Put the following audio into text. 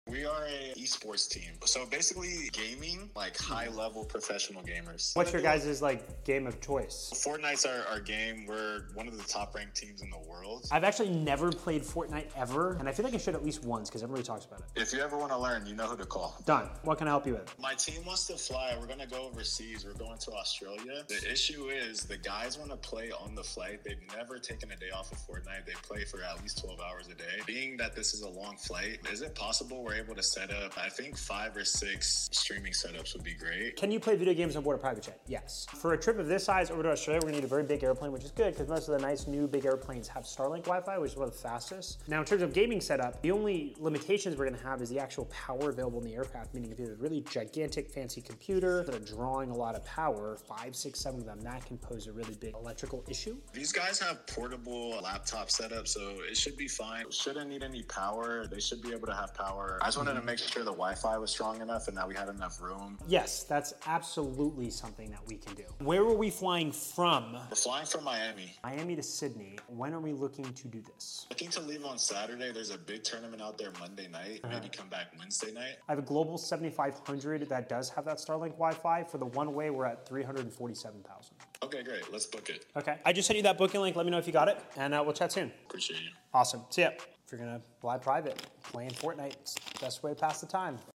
We are a esports team. So basically gaming, like high-level professional gamers. What's your guys' like game of choice? Fortnite's our game. We're one of the top-ranked teams in the world. I've actually never played Fortnite ever, and I feel like I should at least once because everybody talks about it. If you ever want to learn, you know who to call. Done. What can I help you with? My team wants to fly. We're going to go overseas. We're going to Australia. The issue is the guys want to play on the flight. They've never taken a day off of Fortnite. They play for at least 12 hours a day. Being that this is a long flight, is it possible we're able to set up, I think 5 or 6 streaming setups would be great. Can you play video games on board a private jet? Yes. For a trip of this size over to Australia, we're gonna need a very big airplane, which is good because most of the nice new big airplanes have Starlink Wi-Fi, which is one of the fastest. Now, in terms of gaming setup, the only limitations we're gonna have is the actual power available in the aircraft, meaning if you have a really gigantic, fancy computer that are drawing a lot of power, 5, 6, 7 of them, that can pose a really big electrical issue. These guys have portable laptop setups, so it should be fine. Shouldn't need any power. They should be able to have power. I just wanted to make sure the Wi-Fi was strong enough and that we had enough room. Yes, that's absolutely something that we can do. Where were we flying from? We're flying from Miami. Miami to Sydney. When are we looking to do this? Looking to leave on Saturday. There's a big tournament out there Monday night. Maybe come back Wednesday night. I have a Global 7500 that does have that Starlink Wi-Fi. For the one way, we're at 347,000. Okay, great. Let's book it. Okay. I just sent you that booking link. Let me know if you got it, and we'll chat soon. Appreciate you. Awesome. See ya. If you're gonna fly private, playing Fortnite, it's the best way to pass the time.